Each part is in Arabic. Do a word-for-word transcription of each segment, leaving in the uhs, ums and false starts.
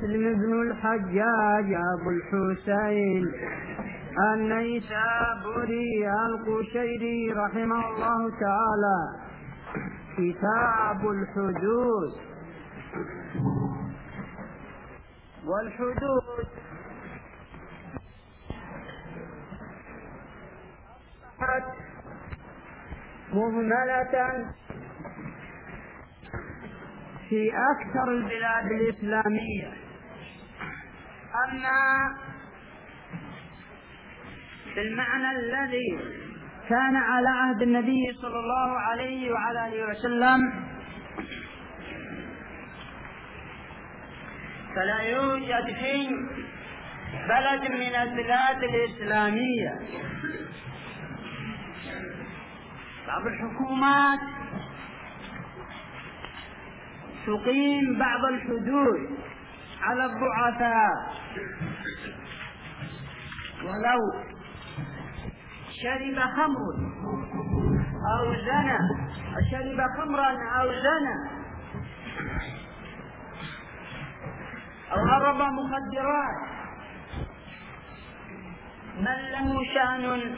مسلم بن الحجاج أبو الحسين النيسابوري القشيري رحمه الله تعالى. كتاب الحدود. والحدود مهملة في أكثر البلاد الإسلامية، أما بالمعنى الذي كان على عهد النبي صلى الله عليه وعلى آله وسلم فلا يوجد في بلد من البلاد الإسلامية بعض الحكومات تقيم بعض الحدود على الضعفاء، ولو شرب خمر أو زنى شرب خمرا أو زنى أو هرب مخدرات من له شأن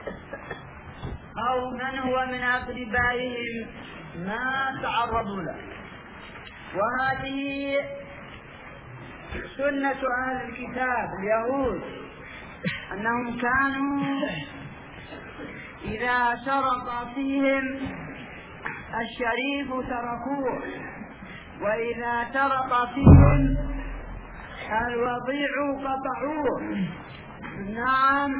أو من هو من أقربائهم ما تعرضوا له. وهذه سنة أهل الكتاب اليهود، أنهم كانوا إذا شرط فيهم الشريف تركوه، وإذا شرط فيهم الوضيع قطعوه. نعم.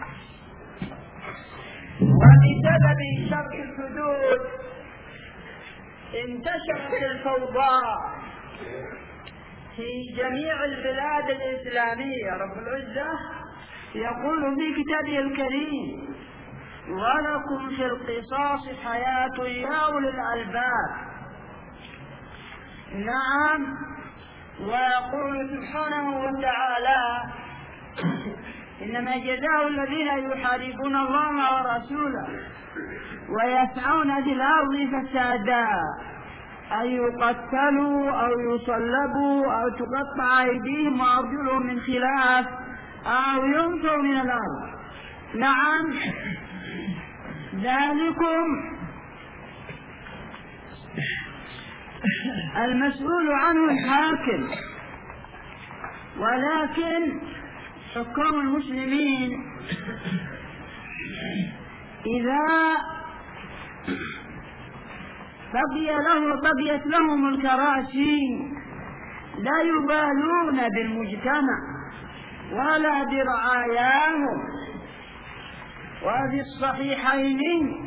وبسبب شرط الحدود انتشرت الفوضى في جميع البلاد الإسلامية. رب العزة يقول في كتابه الكريم: ولكم في القصاص حياة يا أولي الألباب. نعم. ويقول سبحانه وتعالى: إنما جزاء الذين يحاربون الله ورسوله ويسعون في الأرض فسادا أن يقتلوا أو يصلبوا أو تقطع أيديهم وأرجلهم من خلاف أو ينفوا من الأرض. نعم. ذلكم المسؤول عنه الحاكم، ولكن حكام المسلمين إذا بقي له بقيت لهم الكراسي لا يبالون بالمجتمع ولا برعاياهم. وفي الصحيحين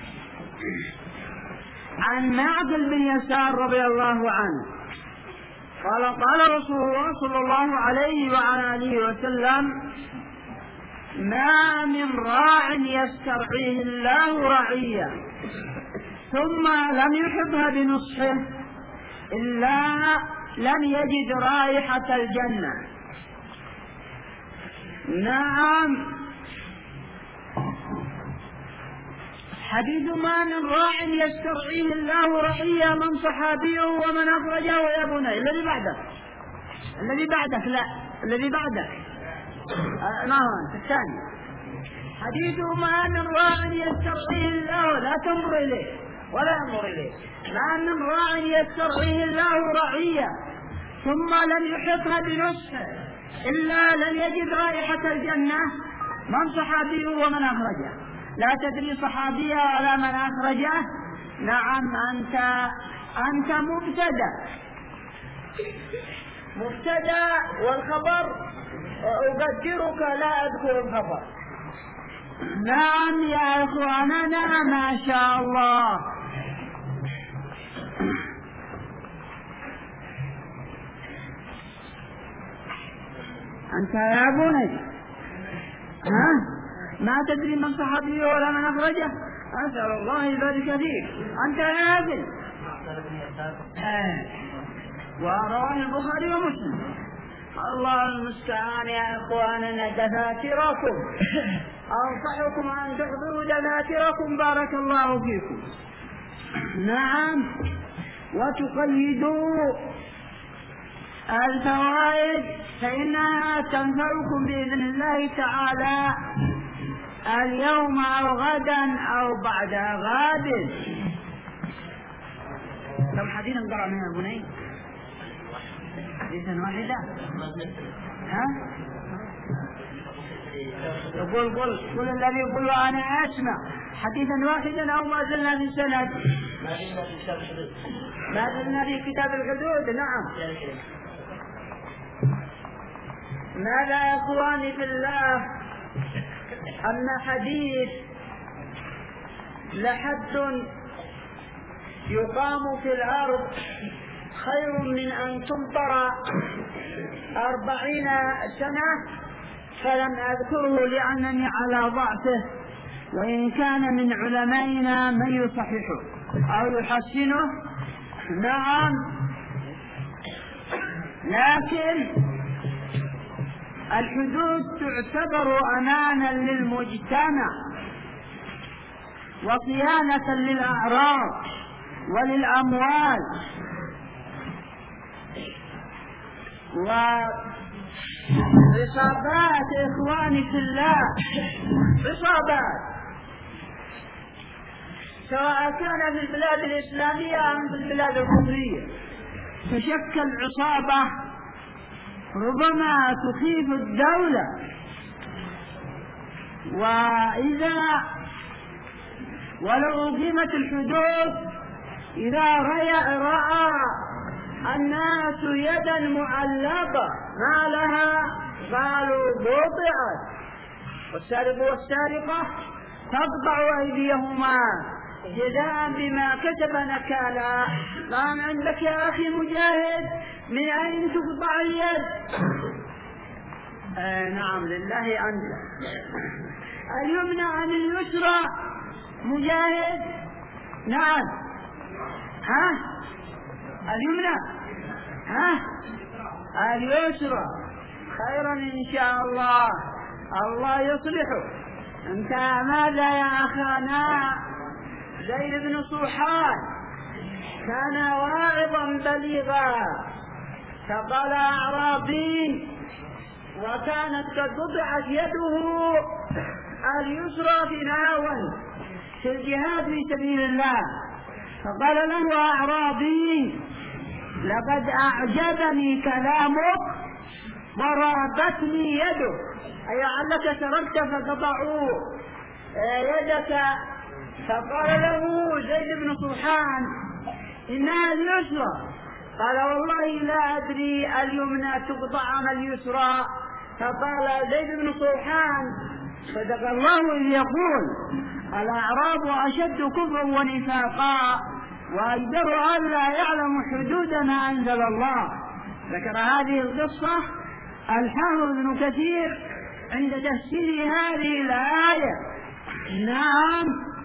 عن معقل بن يسار رضي الله عنه قال: قال رسول الله صلى الله عليه وعلى آله وسلم: ما من راع يسترعيه الله رعية ثم لم يحبها بنصحه إلا لم يجد رائحة الجنة. نعم. حديث: ما من راع يسترعيه الله رعية من صحابيه ومن أخرجه يا بني. الذي بعدك الذي بعدك لا الذي بعدك نعم الثاني. حديث: ما من راع يسترعيه الله، لا تنظر إليه ولا ينظر إليه. ما من راع يسترعيه الله رعية ثم لم يحطها بنصحه إلا لم يجد رائحة الجنة من صحابيه ومن أخرجه. لا تدري صحابية ولا من أخرجه. نعم. أنت أنت مبتدأ مبتدأ والخبر أقدرك لا أذكر الخبر. نعم يا إخواننا، ما شاء الله. أنت يا بني ها ما تدري من صحابيه ولا من أخرجه. أسأل الله يبارك فيك. أنت يا ابن. ورواه البخاري ومسلم. الله المستعان يا إخواننا. دفاتركم أنصحكم أن تحضروا دفاتركم بارك الله فيكم. نعم. وتقيدوا الفوائد فإنها تنفعكم بإذن الله تعالى اليوم أو غدا أو بعد غد. كم حديثا قرأ من البني؟ حديثا واحدا؟ ها؟ يقول قل قل الذي يقول وأنا أسمع حديثا واحدا أو ما زلنا في السند؟ ما زلنا في كتاب الحدود. ما زلنا في كتاب الحدود. نعم. ماذا يا إخواني في الله؟ أن حديث لحد يقام في الأرض خير من أن تمطر أربعين سنة، فلم أذكره لأنني على ضعفه، وإن كان من علمائنا من يصححه أو يحسنه. نعم، لكن الحدود تعتبر أمانا للمجتمع وصيانة للأعراض وللأموال، وعصابات إخواني في الله، عصابات سواء كان في البلاد الإسلامية أم في البلاد الكفرية، تشكل عصابة ربما تخيف الدولة. وإذا ولو أقيمت الحدود، إذا رأى الناس يدا معلقة ما لها قالوا بوطعت، والسارق والسارقة تقطع أيديهما جزاء بما كسب نكالا. قام عندك يا أخي مجاهد من أين تقطع اليد؟ آه نعم لله أنت. اليمنى عن اليسرى مجاهد. نعم. ها اليمنى ها اليسرى. خيرا إن شاء الله، الله يصلحه. أنت ماذا يا أخانا؟ زيد بن صوحان كان واعظا بليغا، فقال أعرابي وكانت قد قطعت يده اليسرى في نهاون في الجهاد في سبيل الله، فقال له أعرابي لقد أعجبني كلامك ضربتني يدك، أي لعلك سرقت فقطعوا يدك. فقال له زيد بن صوحان إنها اليسرى، قال والله لا أدري اليمنى تقطع أم اليسرى. فقال زيد بن صوحان صدق الله إذ يقول الأعراب أشد كفرا ونفاقا وأجدر أن لا يعلم حدود ما أنزل الله. ذكر هذه القصة الحافظ ابن كثير عند تفسير هذه الآية. نعم.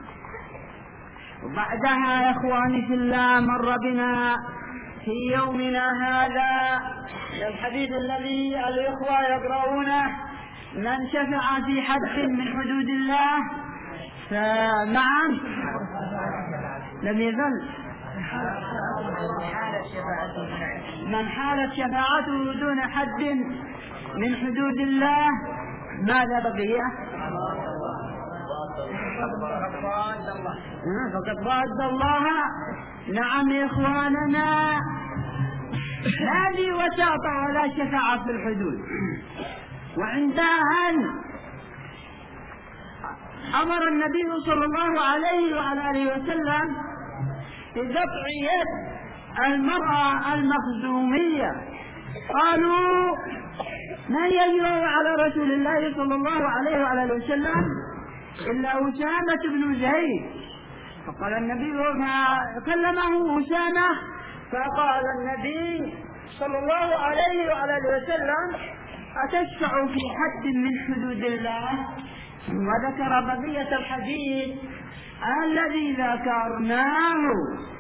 وبعدها يا إخواني في الله مر بنا في يومنا هذا الحديث الذي الإخوة يقرؤونه من شفع في حد من حدود الله فنعم لم يزل من حالت شفاعته دون حد من حدود الله. ماذا بقي؟ فقد ضاد الله. نعم يا إخواننا، هذه وساطة ولا شفاعة في الحدود. وعندها أمر النبي صلى الله عليه وعلى آله وسلم بقطع يد المرأة المخزومية. قالوا من يجرؤ على رسول الله صلى الله عليه وعلى آله وسلم إلا أسامة بن زيد. فقال النبي فكلمه أسامة، فقال النبي صلى الله عليه وعلى آله وسلم أتشفع في حد من حدود الله؟ وذكر بقية الحديث الذي ذكرناه.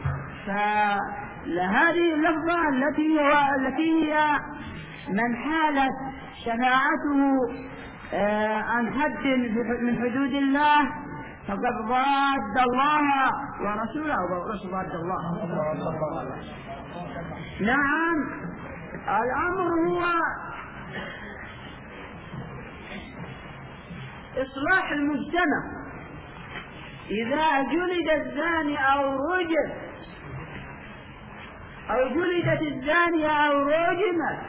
فهذه اللفظة التي هو التي هي من حالت شفاعته عن حد من حدود الله فقد ضاد الله ورسوله ورسول ضاد الله. نعم. الأمر هو إصلاح المجتمع. إذا جلد الزاني أو رجم أو جلدت الزانية أو رجمت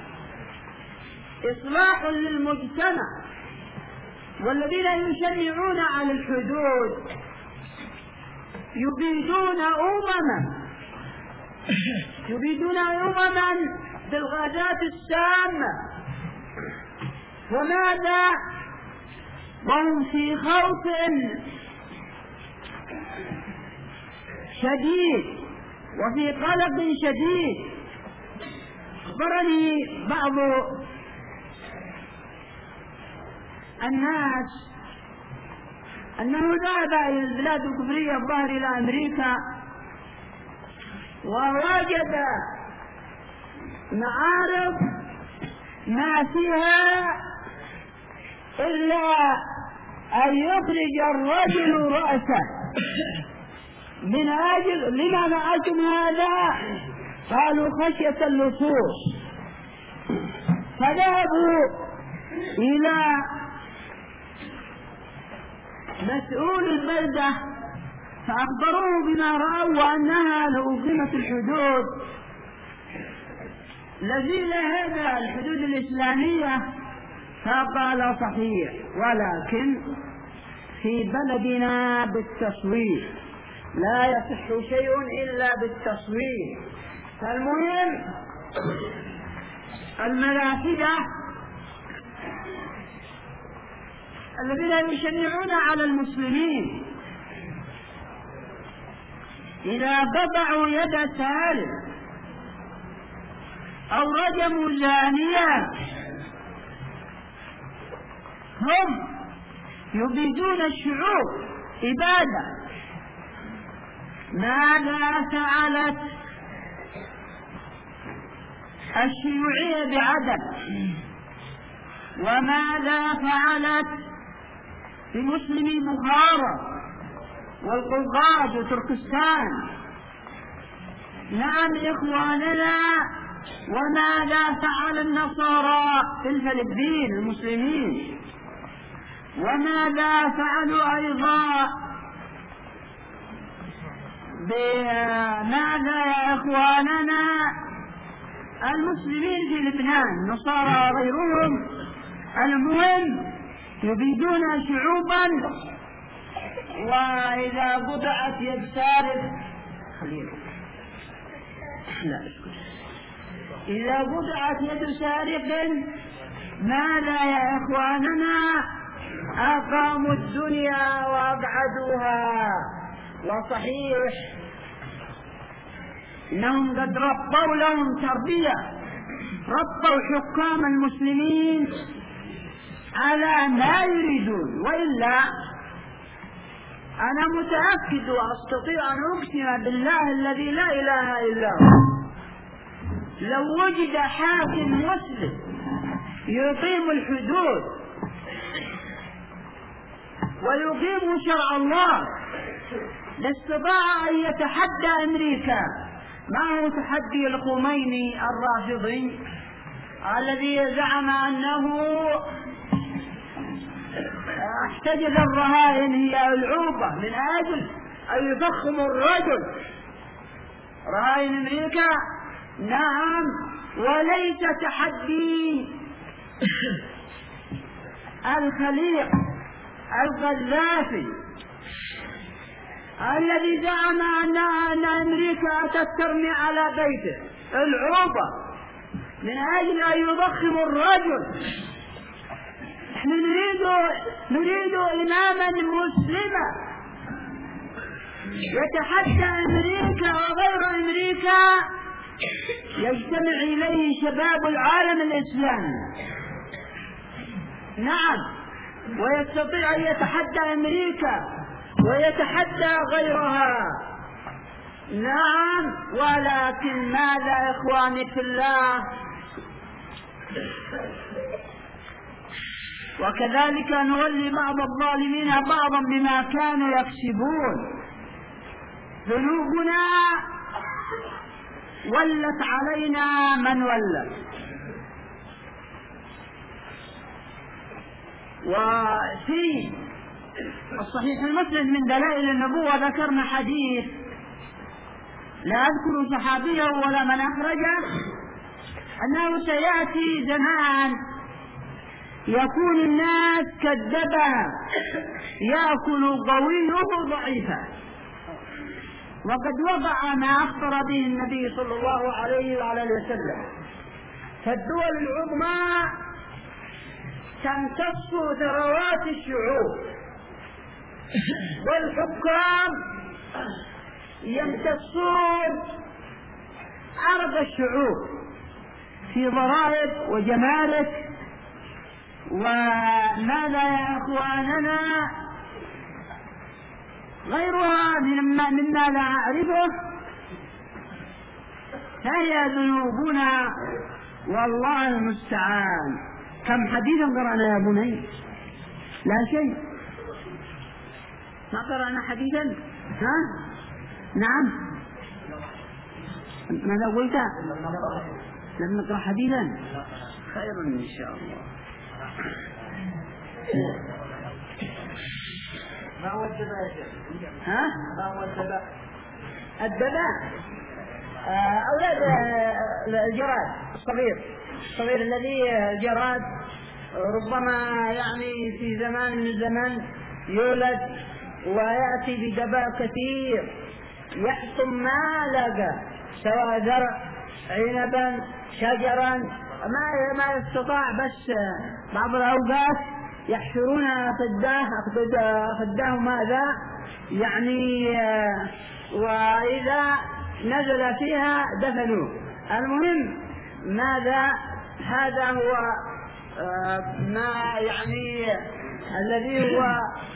إصلاح للمجتمع. والذين يشنعون على الحدود يبيدون أمما يبيدون أمما بالغازات السامة. وماذا؟ وهم في خوف شديد وفي قلق شديد. أخبرني بعض الناس أنه ذهب إلى البلاد الكفرية الظاهر إلى أمريكا ووجد معارض ما فيها إلا أن يخرج الرجل رأسه من أجل لما معكم هذا؟ قالوا خشية اللصوص. فذهبوا إلى مسؤول البلدة فأخبروه بما رأوا وأنها لو أقيمت الحدود لزيل هذا الحدود الإسلامية. فقال صحيح، ولكن في بلدنا بالتصوير لا يصح شيء إلا بالتصوير. فالمهم الملاحدة الذين يشنعون على المسلمين إذا قطعوا يد سارق أو رجموا زانية هم يبيدون الشعوب إبادة. ماذا فعلت الشيوعية بعدن؟ وماذا فعلت بمسلمي بخارى والقوقاز وتركستان؟ نعم إخواننا. وماذا فعل النصارى في الفلبين المسلمين؟ وماذا فعلوا أيضا؟ بماذا يا إخواننا المسلمين في لبنان نصارى غيرهم؟ المهم يبيدون شعوبا. وإذا قطعت يد سارق إذا قطعت يد سارق ماذا يا إخواننا؟ أقاموا الدنيا وأبعدوها. وصحيح إنهم قد ربوا لهم تربية، ربوا حكام المسلمين على ما يريدون. وإلا أنا متأكد وأستطيع أن أقسم بالله الذي لا إله إلا هو لو وجد حاكم مسلم يقيم الحدود ويقيم شرع الله لاستطاع أن يتحدى أمريكا. ما هو تحدي الخميني الرافضي الذي زعم أنه احتجز الرهائن هي العوبة من أجل أن يضخم الرجل رهائن أمريكا؟ نعم، وليس تحدي الخليق القذافي الذي زعم أن أمريكا أتت ترمي على بيته العوبة من أجل أن يضخم الرجل. نحن نريد نريد إماما مسلما يتحدى أمريكا وغير أمريكا، يجتمع إليه شباب العالم الإسلامي. نعم، ويستطيع أن يتحدى أمريكا ويتحدى غيرها. نعم، ولكن ماذا إخواني في الله؟ وكذلك نولي بعض الظالمين بعضا بما كانوا يكسبون. ذنوبنا ولت علينا من ولت. وفي الصحيح المسند من دلائل النبوة ذكرنا حديث لا أذكر صحابيه ولا من أخرجه أنه سيأتي زمان يكون الناس كالدبا يأكل قويه ضعيفا، وقد وضع ما أخبر به النبي صلى الله عليه وعلى اله وسلم. فالدول العظمى تمتص ثروات الشعوب، والحكام يمتصون أرض الشعوب في ضرائب وجمارك وماذا يا أخواننا غيرها مما, مما لا أعرفه. فهي ذنوبنا والله المستعان. كم حديثا قرأنا يا بني؟ لا شيء، ما قرأنا حديثا. ها؟ نعم، ماذا قلت؟ لم نقرأ حديثا. خير إن شاء الله. ما هو الدباء؟ ها؟ ما هو الدباء؟ الدباء آه أولاد آه الجراد الصغير الصغير الذي الجراد ربما يعني في زمان من الزمن يولد ويأتي بدباء كثير يحطم ما لقى، سواء زرع عنبا شجرا ما ما يستطاع، بس بعض الأوقات يحشرون فداه فداه ماذا يعني، وإذا نزل فيها دفنوه. المهم ماذا هذا هو ما يعني الذي هو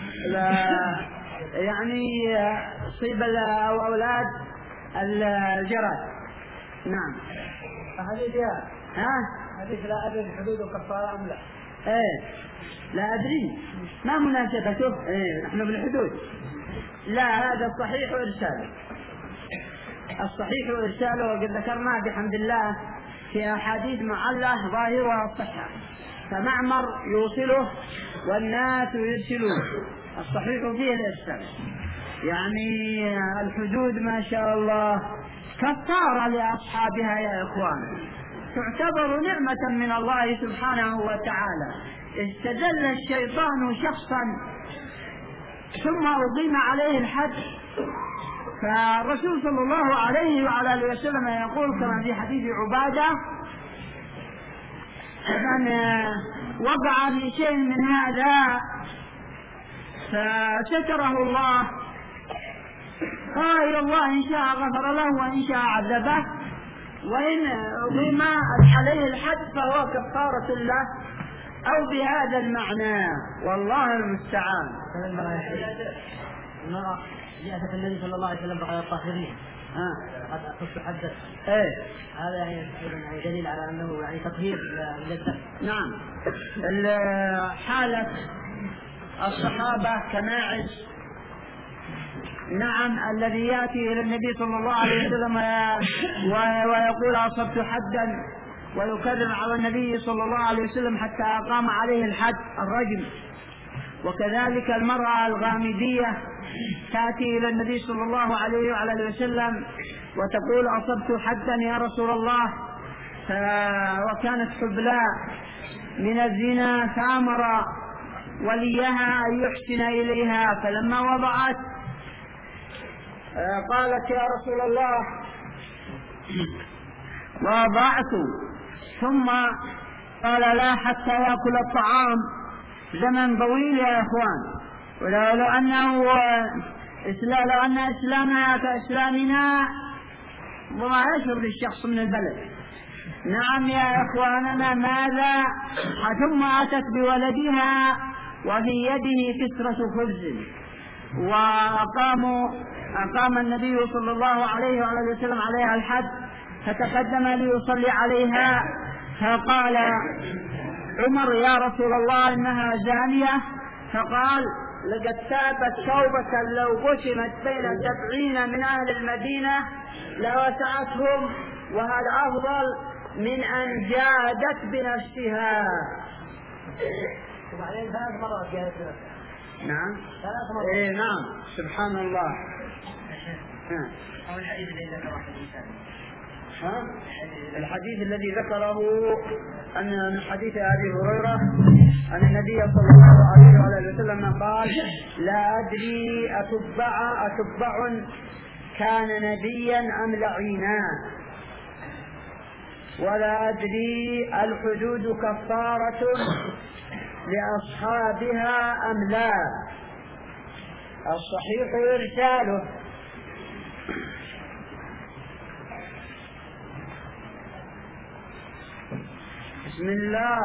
يعني صيب الأولاد الجراد. نعم. حديث يا ها؟ حديث لا أدري الحدود وكفارة أم لا؟ إيه لا أدري ما مناسبته. إيه نحن بالحدود. لا، هذا الصحيح وإرساله الصحيح وإرساله وقد ذكرنا بحمد الله في أحاديث معلة ظاهرها الصحة، فمعمر يوصله والناس يرسلون. الصحيح فيه الإرسال، يعني الحدود ما شاء الله كفارة لأصحابها يا إخوان، تعتبر نعمة من الله سبحانه وتعالى. استدل الشيطان شخصا ثم أقيم عليه الحد، فالرسول صلى الله عليه وعلى اله وسلم يقول كما في حديث عبادة من وقع في شيء من هذا فستره الله قال إلى الله إن شاء غفر له وإن شاء عذبه، وإن أقيم عليه الحد فهو كفارة له أو بهذا المعنى، والله المستعان. المرأة جاءت النبي صلى الله عليه وسلم بغير الطاهرين قد أخذت حدث. إيه هذا يعني دليل على أنه يعني تطهير للدم. نعم. حالة الصحابة كماعز، نعم، الذي يأتي إلى النبي صلى الله عليه وسلم ويقول أصبت حدا ويكرر على النبي صلى الله عليه وسلم حتى أقام عليه الحد الرجم. وكذلك المرأة الغامدية تأتي إلى النبي صلى الله عليه وعلى وسلم وتقول أصبت حدا يا رسول الله، وكانت حبلاء من الزنا فأمر وليها أن يحسن إليها، فلما وضعت قالت يا رسول الله وضعت، ثم قال لا حتى يأكل الطعام زمن طويل يا إخوان، ولو أنه لو أن إسلامنا كإسلامنا وما يشعر الشخص من البلد. نعم يا إخواننا، ماذا ثم أتت بولدها وفي يده كسرة خبز، وأقاموا أقام النبي صلى الله عليه وعلى وسلم عليها الحد، فتقدم ليصلي عليها فقال عمر يا رسول الله إنها زانية، فقال لقد تابت توبة لو قسمت بين سبعين من أهل المدينة لوسعتهم، وهذا أفضل من أن جادت بنفسها. وبعدين ثلاث مرات جاءت. نعم. ثلاث مرات. إيه نعم سبحان الله. أو الحديث الذي ذكره الإنسان. ها؟ الحديث الذي ذكره أن من حديث أبي هريرة أن النبي صلى الله عليه وسلم قال: لا أدري أتبع أتبع كان نبيا أم لعينا، ولا أدري الحدود كفارة لأصحابها أم لا. الصحيح إرساله. بسم الله.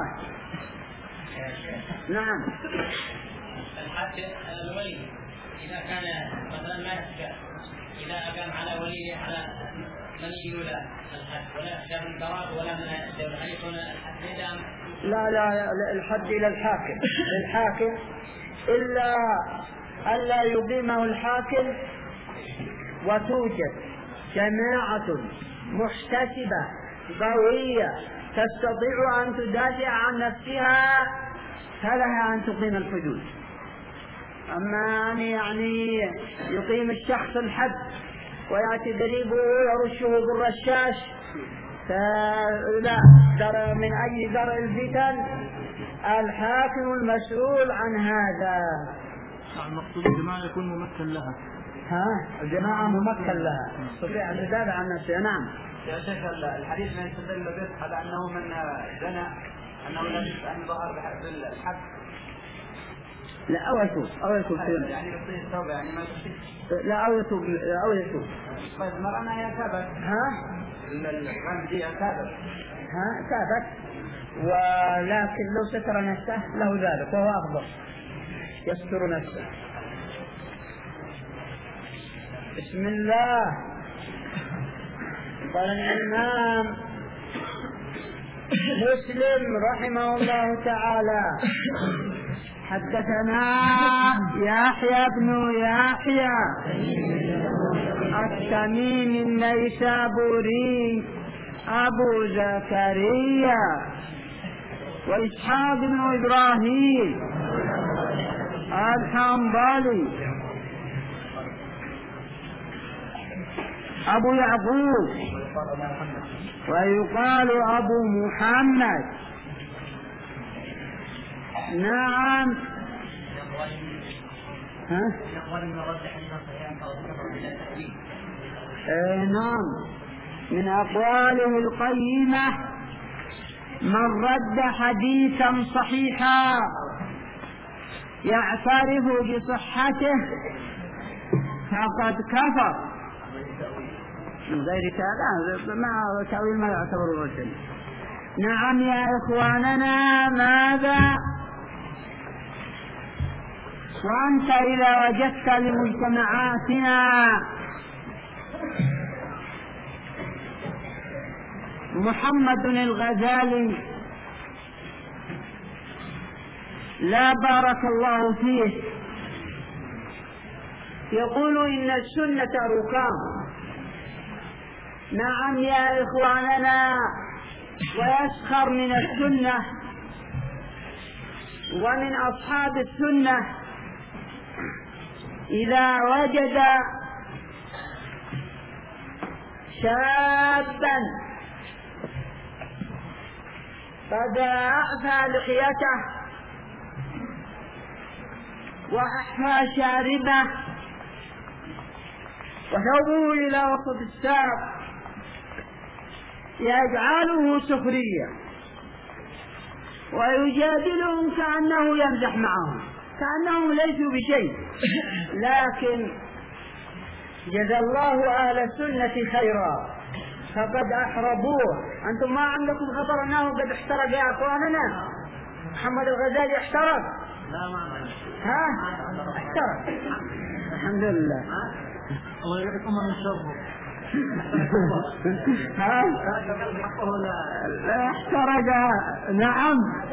نعم. الحد الولي إذا كان مثلا ما يخشى إذا أقام على وليه على من يجيب له الحد ولا يخشى من الضرر ولا من الدولة، هل يكون الحد إذا لا لا الحد إلى الحاكم الحاكم إلا ألا يقيمه الحاكم وتوجد جماعة محتسبة قوية تستطيع أن تدافع عن نفسها فلها أن تقيم الحدود. أما أن يعني يقيم الشخص الحد ويأتي ضريبه ويرشه بالرشاش فلا در من أي درء الفتن الحاكم المسؤول عن هذا. المقصود الجماعة يكون ممثل لها. ها الجماعة ممثل لها تستطيع أن تدافع عن نفسها. نعم. يا شيخ الحديث من يستدل به على أنه من زنى أنه لا يجوز أن يظهر بالحد. لا أو يتوب أو يتوب يعني يصير التوبة يعني ما يصير. لا أو يتوب أو يتوب. طيب المرأة ما هي تابت. ها الغام دي تابت. ها تابت ولكن لو ستر نفسه له ذلك وهو أفضل يستر نفسه. بسم الله. قال الإمام مسلم رحمه الله تعالى: حدثنا يحيى بن يحيى التميمي النيسابوري أبو زكريا، وإسحاق بن إبراهيم الحنظلي، أبو يعقوب، ويقال أبو محمد. نعم. ها؟ ايه نعم من أقواله القيمة: من رد حديثا صحيحا يعترف بصحته فقد كفر. من غير كلام مع تأويل ما يعتبر الرجل. نعم يا إخواننا. ماذا وأنت إذا وجدت لمجتمعاتنا محمد الغزالي لا بارك الله فيه يقول إن السنة ركام. نعم يا إخواننا. ويسخر من السنة ومن أصحاب السنة إذا وجد شابا قد أعفى لحيته وأحفى شاربه وثوبه إلى وسط الساق يجعله سخرية ويجادلهم كأنه يمزح معهم كأنهم ليسوا بشيء. لكن جزى الله أهل السنة خيرا فقد أحربوه. أنتم ما عندكم خبر أنه قد احترق يا أخواننا؟ محمد الغزالي احترق؟ لا ما ها احترق الحمد لله. الله يعطيكم من شره. ها احترق. نعم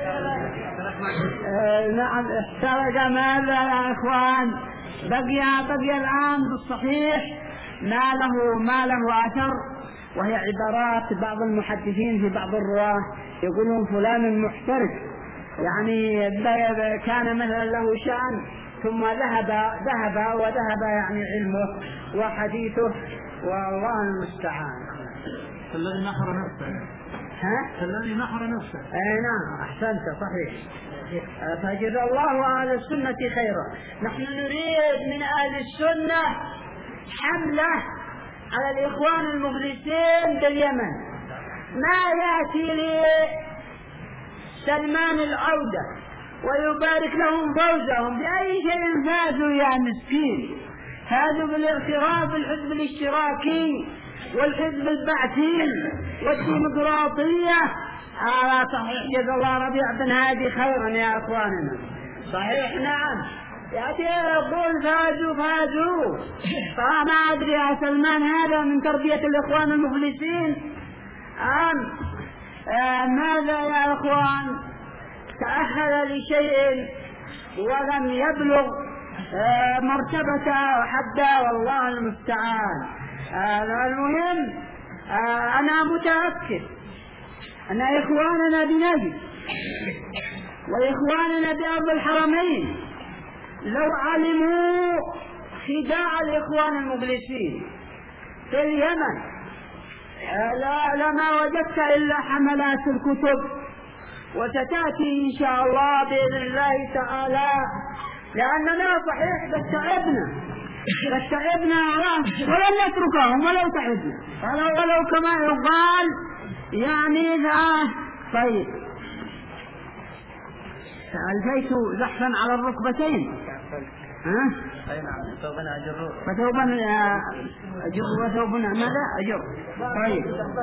نعم احترق. ماذا يا اخوان؟ بقي بقي الان بالصحيح ما له ما له اثر، وهي عبارات بعض المحدثين في بعض الرواه يقولون فلان محترق يعني كان مثلا له شأن ثم ذهب ذهب وذهب يعني علمه وحديثه، والله المستعان. الذي نحر نفسه. ها؟ الذي نحر نفسه. اي نعم احسنت صحيح. فجزا الله اهل السنة خيرا. نحن نريد من اهل السنة حملة على الاخوان المفلسين باليمن. ما ياتي لي سلمان العودة ويبارك لهم فوزهم بأي شيء فازوا يا مسكين. فازوا بالاغتراب بالحزب الاشتراكي والحزب البعثي والديمقراطية. آه صحيح جزا الله ربيع بن هادي خيرا يا أخواننا. صحيح نعم يأتي يقول فازوا فازوا. فما أدري يا سلمان هذا من تربية الإخوان المفلسين أم آه ماذا يا أخوان؟ تأهل لشيء ولم يبلغ آه مرتبته وحده، والله المستعان. آه المهم آه أنا متأكد أن إخواننا بنجد وإخواننا بأرض الحرمين لو علموا خداع الإخوان المفلسين في اليمن آه لا لما وجدت إلا حملات الكتب، وستأتي إن شاء الله بإذن الله تعالى، لأننا صحيح قد تعبنا قد تعبنا ولن نتركهم ولو تعبنا ولو, ولو كما يقال يعني ذا. طيب ألفيت زحفا على الركبتين. ها؟ أي نعم ثوبنا أجر وثوبا أجر وثوبنا ماذا أجر. طيب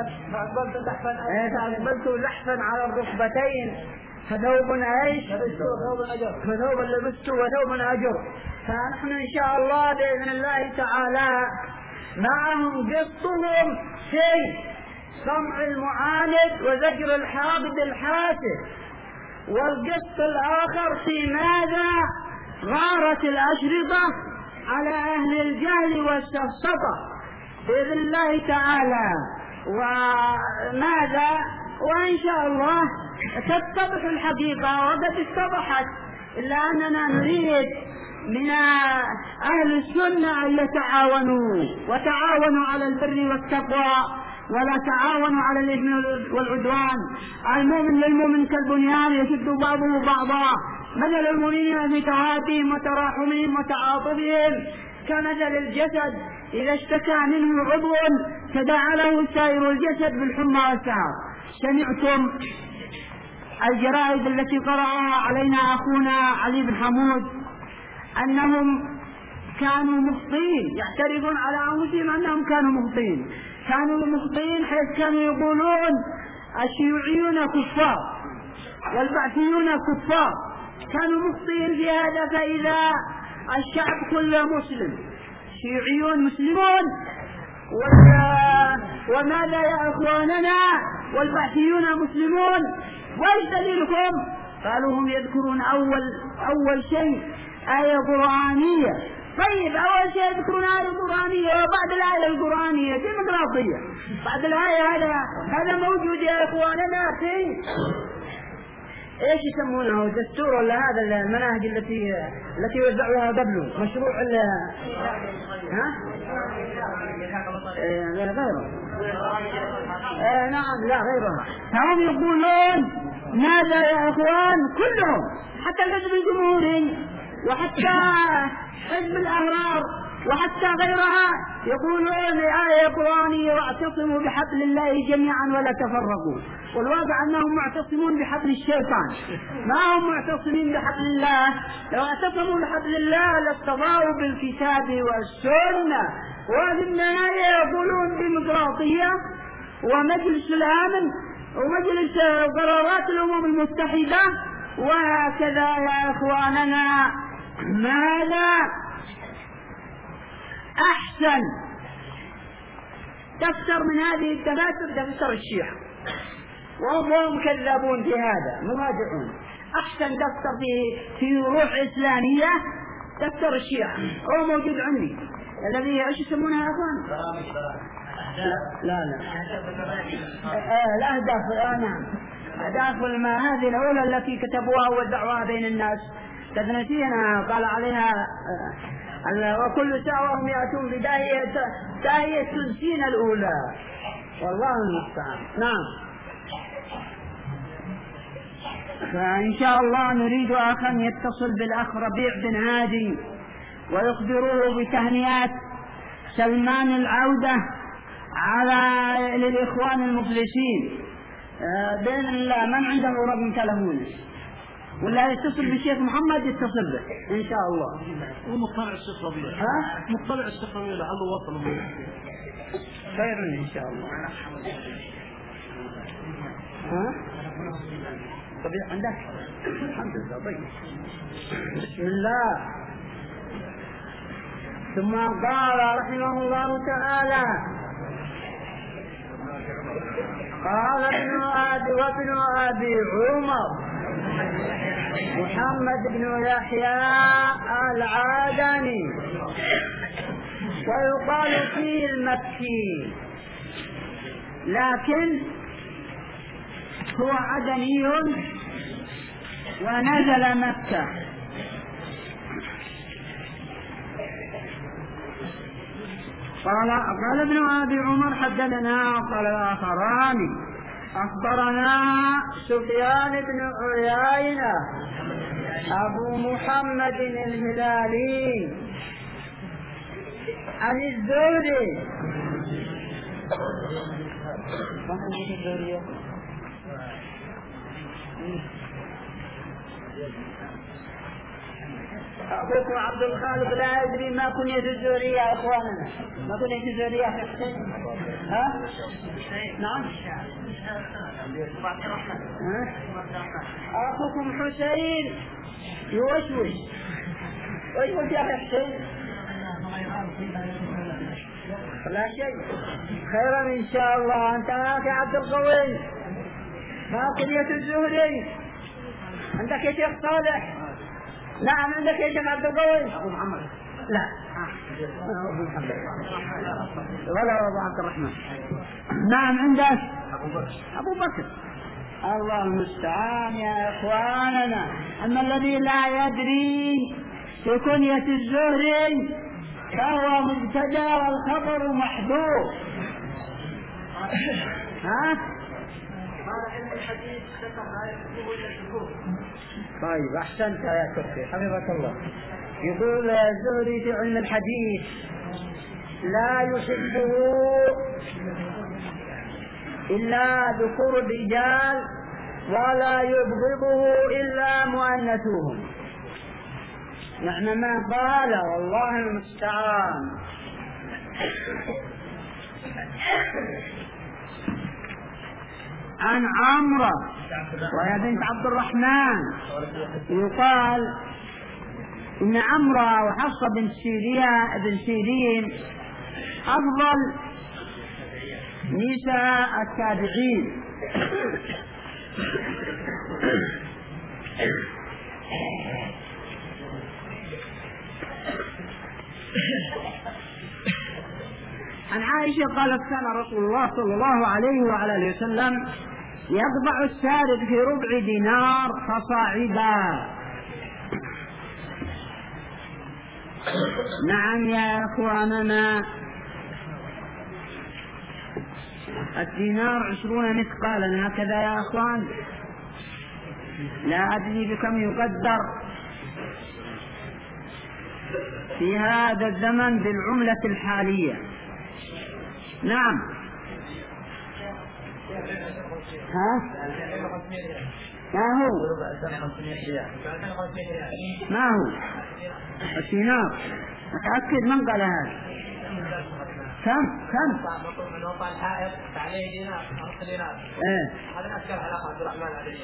فأقبلت زحفا على الركبتين فثوب ايش؟ فثوب لبست وثوب أجر. فنحن إن شاء الله بإذن الله تعالى معهم قسطهم شيء سمع المعاند وزجر الحاقد الحاسد، والقسط الآخر في ماذا؟ غارت الأشرطة على أهل الجهل والسفسطة بإذن الله تعالى. وماذا؟ وإن شاء الله تتضح الحقيقة وقد اتضحت، إلا أننا نريد من أهل السنة أن يتعاونوا وتعاونوا على البر والتقوى ولا تعاونوا على الإثم والعدوان. المؤمن للمؤمن كالبنيان يشد بعضه بعضا، مثل المؤمنين في توادهم وتراحمهم وتعاطفهم كمثل الجسد إذا اشتكى منه عضو تداعى له سائر الجسد بالحمى والسهر. سمعتم الجرائد التي قرأها علينا أخونا علي بن حمود أنهم كانوا مخطئين، يعترفون على أنفسهم أنهم كانوا مخطئين. كانوا مخطئين حيث كانوا يقولون الشيوعيون كفار والبعثيون كفار. كانوا مخطئين في هذا. فإذا الشعب كله مسلم، شيوعيون مسلمون، وماذا يا أخواننا؟ والبعثيون مسلمون. وإيش دليلكم؟ قالوا هم يذكرون أول أول شيء آية قرآنية. طيب أول شيء يذكرون آية قرآنية وبعد الآية القرآنية ديمقراطية. بعد الآية هذا هذا موجود يا إخواننا في ايش يسمونه دستور ولا هذا المناهج التي التي وزعوها قبله مشروع ال ها إيه غيره إيه نعم لا غيرها. فهم يقولون ماذا يا اخوان كلهم حتى الحزب الجمهوري وحتى حزب الاحرار وحتى غيرها يقولون آية قرآنية واعتصموا بحبل الله جميعا ولا تفرقوا. والواقع أنهم معتصمون بحبل الشيطان، ما هم معتصمين بحبل الله. لو اعتصموا بحبل الله لاستضاءوا بالكتاب والسنة. وهذه النهاية يقولون ديمقراطية ومجلس الأمن ومجلس قرارات الأمم المتحدة وهكذا يا إخواننا. ماذا أحسن دفتر من هذه الدفاتر دفتر الشيعة، وهم كذابون في هذا مراجعون. أحسن دفتر في في روح إسلامية دفتر الشيعة، هو موجود عندي الذي ايش يسمونها يا اخوان؟ برامج لا لا لا الأهداف. آه نعم تداخل ما هذه الأولى التي كتبوها ووزعوها بين الناس قد نسينا. قال عليها وكل ساعة وهم يأتون بداهية داهية تنسين الأولى، والله المستعان. نعم. فإن شاء الله نريد أخا يتصل بالأخ ربيع بن هادي ويخبروه بتهنئات سلمان العودة على للإخوان المفلسين. بإذن الله من عنده رقم تلفونه ولا يتصل بالشيخ محمد يتصل به إن شاء الله. ومطلع الشيخ ربيع. ها؟ مطلع الشيخ ربيع لعله وصل. خير إن شاء الله. ها؟ ربيع عندك؟ الحمد لله. طيب. بسم الله. ثم قال رحمه الله تعالى قال ابن أبي وابن أبي عمر محمد بن يحيى العادني ويقال فيه المكي، لكن هو عدني ونزل مكة. قال قال ابن أبي عمر حدثنا قال الآخران أخبرنا سفيان بن عيينة أبو محمد الهلالي عن الزهري أخوكم عبد الخالق لا يدري ما كنية الزهري يا إخواننا، ما كنية الزهري يا حسين؟ ها؟ نعم. أخوكم حسين يوشوش ويوش يا حسين لا شيء. خيرا إن شاء الله. أنت يا عبد القوي ما كنية الزهري عندك يا شيخ صالح؟ نعم عندك يا شيخ عبد القوي؟ أبو محمد. لا أبو محمد ولا أبو عبد الرحمن. نعم عندك أبو بكر. أبو بكر. الله المستعان يا إخواننا. أما الذي لا يدري بكنية الزهري فهو مبتدأ والخبر محذوف. ها؟ طيب أحسنت يا شيخي حفظك الله. يقول الزهري في علم الحديث لا يحبه إلا ذكور الرجال ولا يبغضه إلا مؤنثوهم. نحن ما قال والله المستعان. عن عمرو وهي بنت عبد الرحمن يقال إن عمرو وحفصة بن سيرين بن سيرين أفضل نساء التابعين. عن عائشة قالت كان رسول الله صلى الله عليه وعلى اله وسلم يقبع السارد في ربع دينار فصاعدا. نعم يا اخواننا الدينار عشرون مثقالا هكذا يا اخوان. لا ادري بكم يقدر في هذا الزمن بالعملة الحالية. نعم. ها؟ ما هو؟ ما هو؟ الدينار. متأكد من قال هذا؟ كم؟ كم؟ عليه دينار خمس دينار. ايه. هذا أذكر على عبد الرحمن عليه.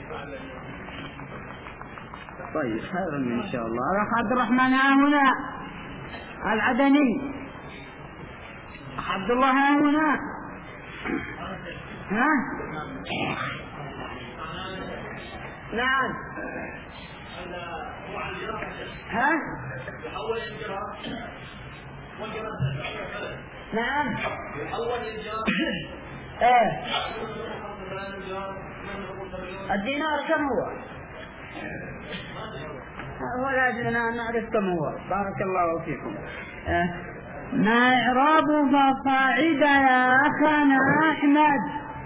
طيب خيرا إن شاء الله. الأخ عبد الرحمن ها هنا العدني. عبد الله ها هنا. ها؟ نعم. ها؟ نعم. ايه. الدينار كم هو؟ ولا أدري نعرف كم هو. بارك الله فيكم. أه ما إعراب فصاعد يا أخانا أحمد؟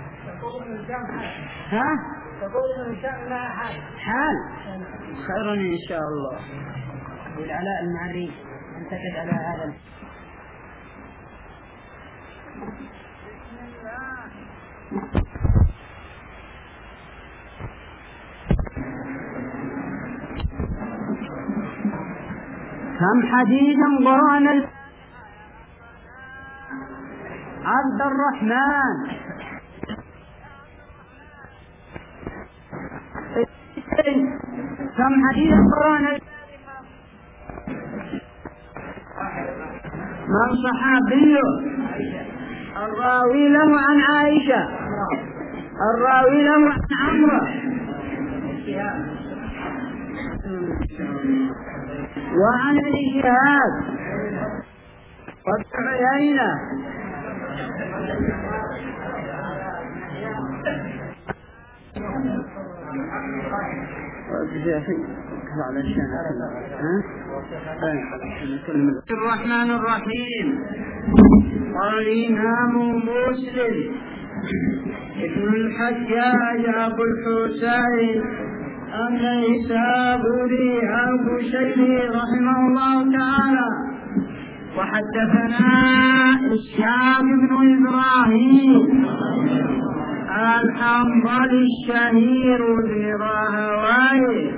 ها؟ تقول إن شاء الله حال حال خيرا إن شاء الله. والعلاء المعري انتقد على هذا. كم حديثا قرآن عبد الرحمن كم حديثا قرآن من صحابي الراوي له عن عائشة الراوي له عن عمرو وعن ابن شهاب وابن عيينة الرحمن الرحيم. قال الإمام مسلم ابن الحجاج أبو الحسين النيسابوري أبو شيخ رحمه الله تعالى. وحدثنا إسحاق بن إبراهيم الحنظلي الشهير براهويه.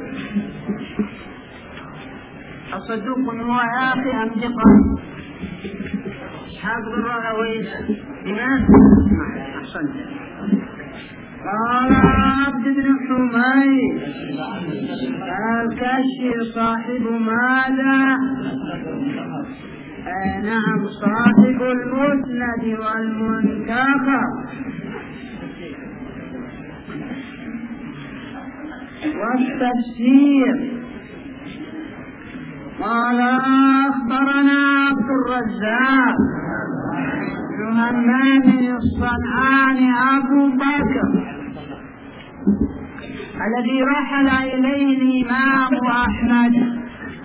أصدق هو يا أخي أم ثقة؟ إسحاق بن راهويه إمام أحسنت. قال عبد بن حميد الكشي صاحب ماذا؟ آه نعم صاحب المسند والمنتخب والتفسير. قال أخبرنا عبد الرزاق بن همام الصنعاني أبو بكر الذي رحل إليه الإمام أحمد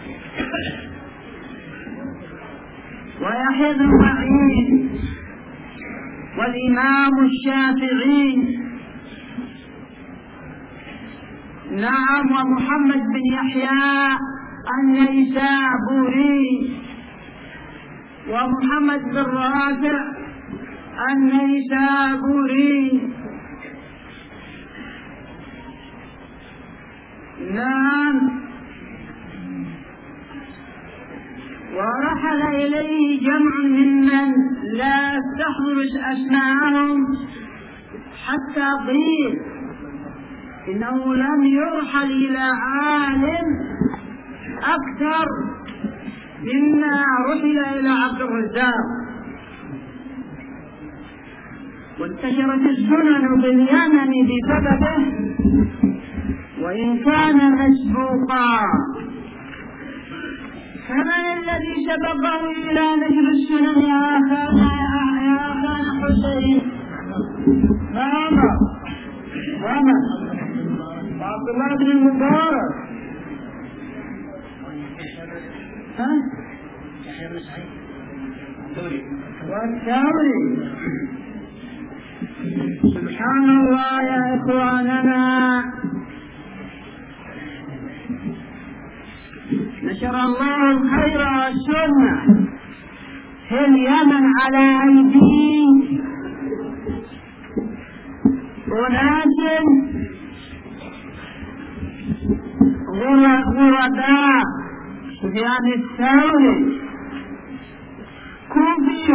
ويحيى بن معين والإمام الشافعي نعم ومحمد بن يحيى النيسابوري ومحمد بن رافع النيسابوري نعم. ورحل إليه جمع ممن لا تحضر أسماءهم حتى قيل إنه لم يرحل إلى عالم أكثر مما رحل إلى عبد الرزاق. وانتشرت السنن باليمن بسببه وإن كان مسبوقا. فمن الذي سبقه إلى نشر السنن يا أخانا يا أخانا حسين؟ عمر عمر وعبد الله بن المبارك ها والثوري. سبحان الله يا إخواننا. نشر الله الخير والسنة في اليمن على أيدي أناس غرباء. سفيان الثوري كوفي،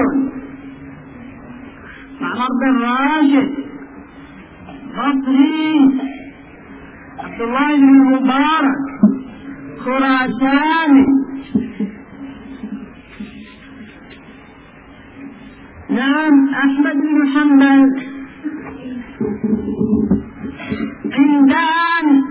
معمر بن راشد بصري، عبد الله بن المبارك خراساني، نعم أحمد بن حنبل عندان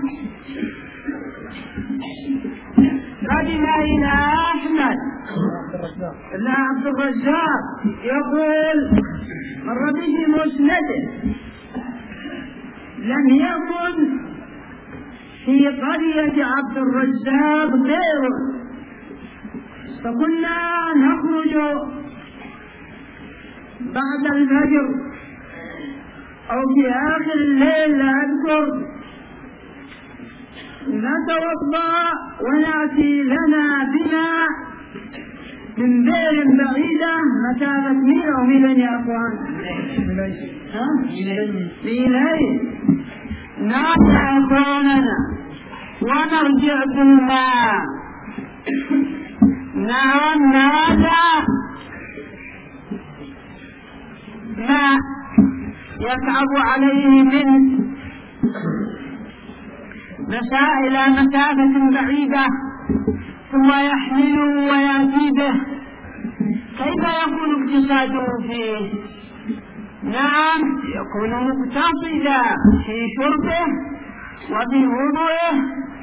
قدم إلى أحمد لا عبد الرزاق يقول مر به مسنده لم يكن في قرية عبد الرزاق بئر، فكنا نخرج بعد الفجر أو في آخر الليل لا أذكر، نتوضأ ونأتي لنا بنا من بئر بعيدة مسافة ميل أو ميلين يا أخوان؟ ميلين. نرجع أخواننا ونرجع بالماء. نعم هذا ما يصعب عليه من مسائل مسافة بعيدة ثم يحمله ويأتي به، كيف يكون اقتصاده فيه؟ نعم يكون مقتصدا في شربه وفي وضوءه،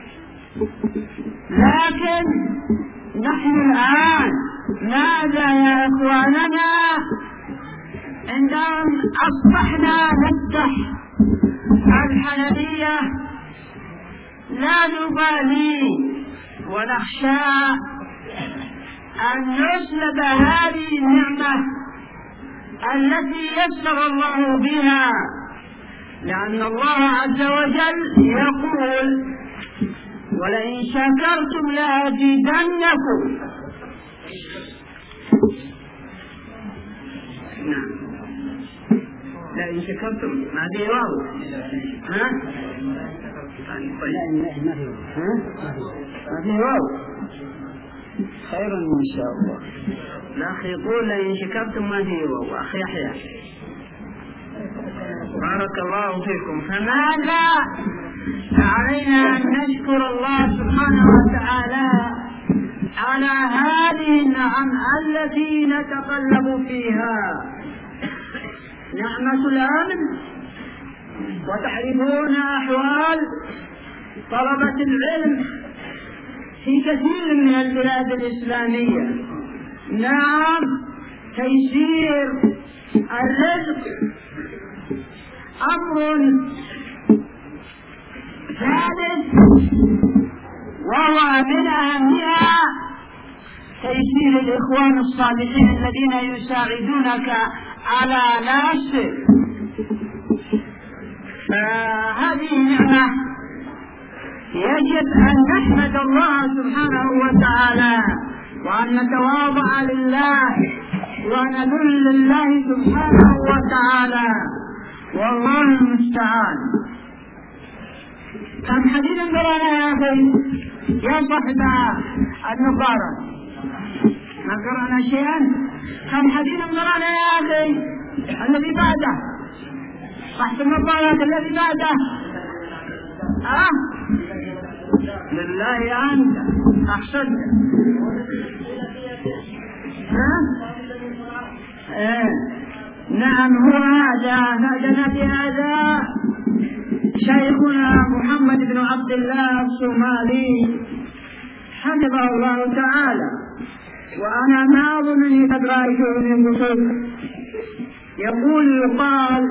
لكن نحن الآن ماذا يا إخواننا؟ عندما أصبحنا نفتح الحنفية لا نبالي ونخشى أن نسلب هذه النعمة التي يسر الله بها، لأن الله عز وجل يقول ولئن شكرتم لأزيدنكم. نعم لئن شكرتم ما في واو، ها؟ ما في واو، خير إن شاء الله. الأخ يقول لئن شكرتم ما في واو. أخي يحيى بارك الله فيكم. فماذا علينا أن نشكر الله سبحانه وتعالى على هذه النعم التي نتقلب فيها، نعمة الأمن. وتعرفون أحوال طلبة العلم في كثير من البلاد الإسلامية. نعم تيسير الرزق أمر ثالث، وهو من أهمها تيسير الإخوان الصالحين الذين يساعدونك على نفسك. فهذه نعمة يجب أن نحمد الله سبحانه وتعالى وأن نتواضع لله ونذل لله سبحانه وتعالى، والله المستعان. كم حديث قرانا يا أخي يا صاحب النظارة؟ ما قرانا شيئا؟ كم حديث قرانا يا أخي؟ الذي بعده صاحب النظارات الذي بعده أه؟ لله أنت أحسنت. ها؟ إيه. نعم هو هذا نادنا بهذا شيخنا محمد بن عبد الله الصومالي حفظه الله تعالى، وأنا ما أظنني قد رأيته من قصر. يقول يقال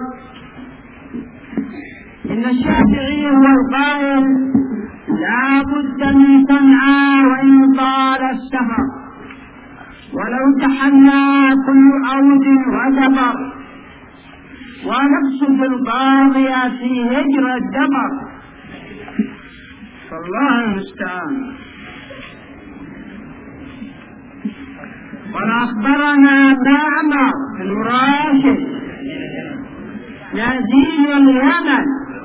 إن الشافعي هو القائل لا بد من صنعاء وإن طال السفر، ولو تحنى كل عود وسفر، ونقصد القاضية في هجر الدبر. فالله المستعان. وأخبرنا معمر بن راشد نزيل اليمن.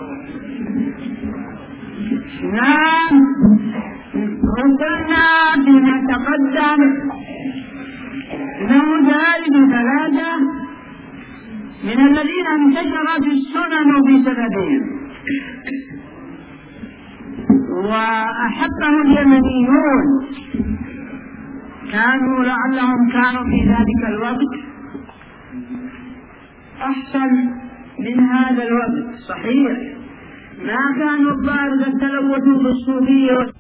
نعم وقلنا بما تقدم انه ذلك ثلاثة من الذين انتشرت السنن بسببهم، وأحبهم اليمنيون، كانوا لعلهم كانوا في ذلك الوقت أحسن من هذا الوقت. صحيح ما كانوا الظاهر قد تلوثوا بالصوفية